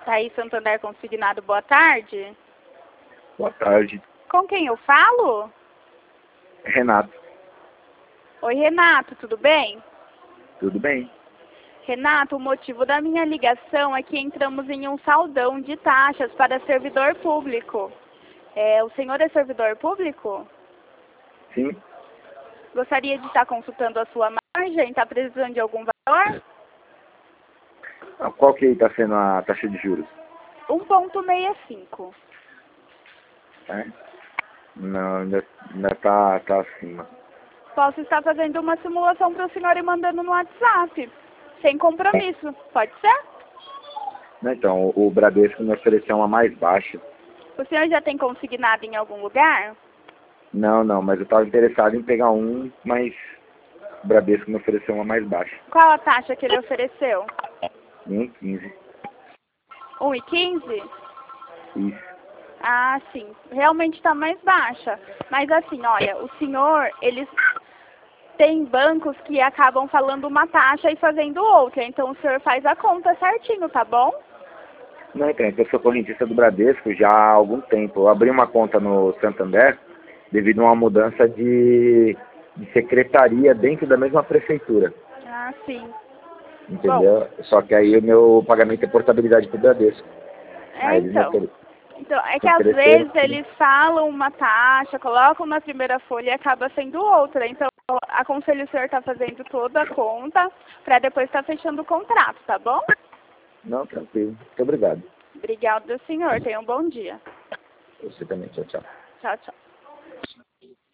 Thaís Santander Consignado, boa tarde. Boa tarde. Com quem eu falo? Renato. Oi, Renato, tudo bem? Tudo bem? Renato, o motivo da minha ligação é que entramos em um saldão de taxas para servidor público. O senhor é servidor público? Sim. Gostaria de estar consultando a sua margem? Está precisando de algum valor? Qual que está sendo a taxa de juros? 1,65. É? Não, ainda tá acima. Posso estar fazendo uma simulação para o senhor e mandando no WhatsApp. Sem compromisso. Pode ser? Não, então, o Bradesco me ofereceu uma mais baixa. O senhor já tem consignado em algum lugar? Não, mas eu estava interessado em pegar um, mas o Bradesco me ofereceu uma mais baixa. Qual a taxa que ele ofereceu? 1,15. 1,15? Isso. Ah, sim. Realmente está mais baixa. Mas assim, olha, o senhor, eles têm bancos que acabam falando uma taxa e fazendo outra. Então o senhor faz a conta certinho, tá bom? Não, então, eu sou correntista do Bradesco já há algum tempo. Eu abri uma conta no Santander devido a uma mudança de secretaria dentro da mesma prefeitura. Ah, sim. Entendeu? Bom, Só que aí o meu pagamento é portabilidade pro Bradesco. Aí eles me então, é que às ofereceram. vezes eles falam uma taxa, colocam na primeira folha e acaba sendo outra. Então, eu aconselho o senhor estar fazendo toda a conta para depois estar fechando o contrato, tá bom? Não, tranquilo. Muito obrigado. Obrigada, senhor. Tenha um bom dia. Você também. Tchau, tchau. Tchau, tchau.